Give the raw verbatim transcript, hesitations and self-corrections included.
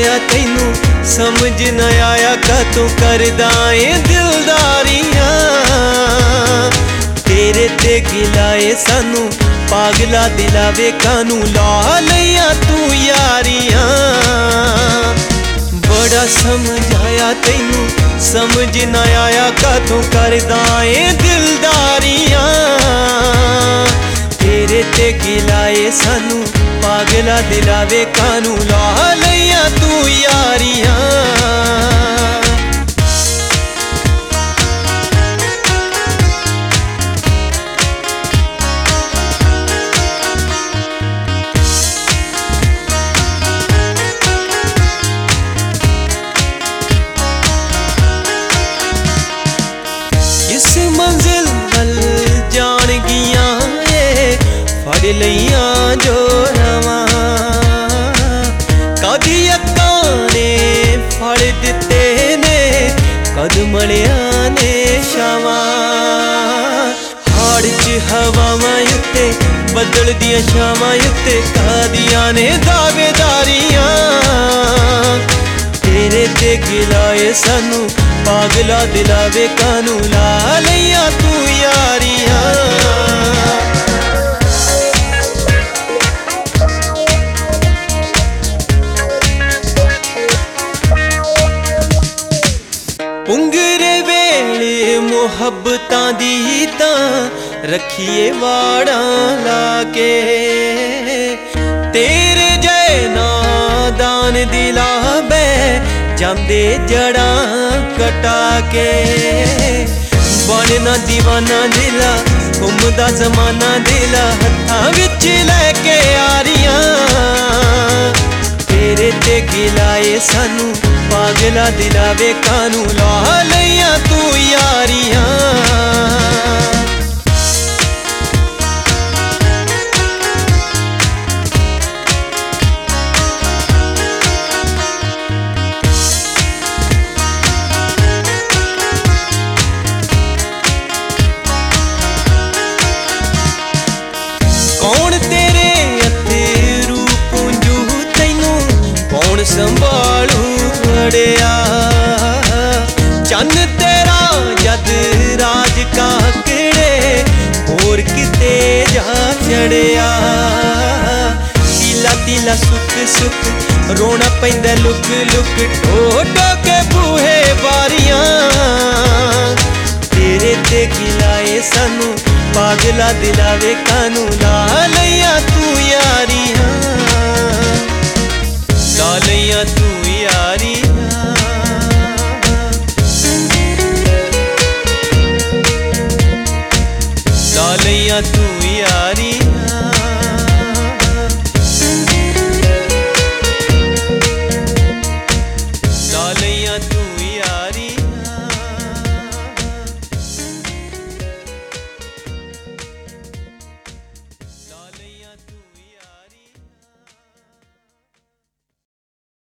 जाया तैनू समझ न आया कातों करदा ए दिलदारियां तेरे ते गिलाए सानू पागला दिलावे कानू ला लिया तू यारियां बड़ा समझाया तैनू समझ न आया कातों करदा ए दिलदारियां तेरे ते गिलाए सानू पागला दिलावे कानू ला लिया तू यारियां इस मंजिल वल जान गियां फड़ लियां जो रवां कदी अक्कां ने फड़ दिते ने कद मलिया ने छावां हाड़ च हवावां उत्ते बदल दियां छावां उत्ते कादियां ने दावेदारियां तेरे ते गिलाए सानू पागला दिलावे कानू ला लिया तू यारियां पुंगरे वेले मुहब्बतां दी तां रखिए वाड़ा लाके तेरे जय नादान दिला बै जांदे जड़ां कटा के बनना दीवाना दिला घुमदा जमाना दिला हत्थां विच लैके यारियां तेरे ते गिलाए सानू पागला दिलावे कानू ला लिया तू यारियां कौन तेरे अथरू पुंजू तैनू कौन संभालू बड़िया चन्न तेरा जद राज काकड़े होर किते जा चढ़िया तीला तीला सुख सुख रोना पैंदा लुक लुक ठोटो के बूहे बारियां तेरे ते गिलाए सानू पागला दिलावे कानू ला लिया तू यारियां ला लिया तू यारियां ला लिया तू यारियां।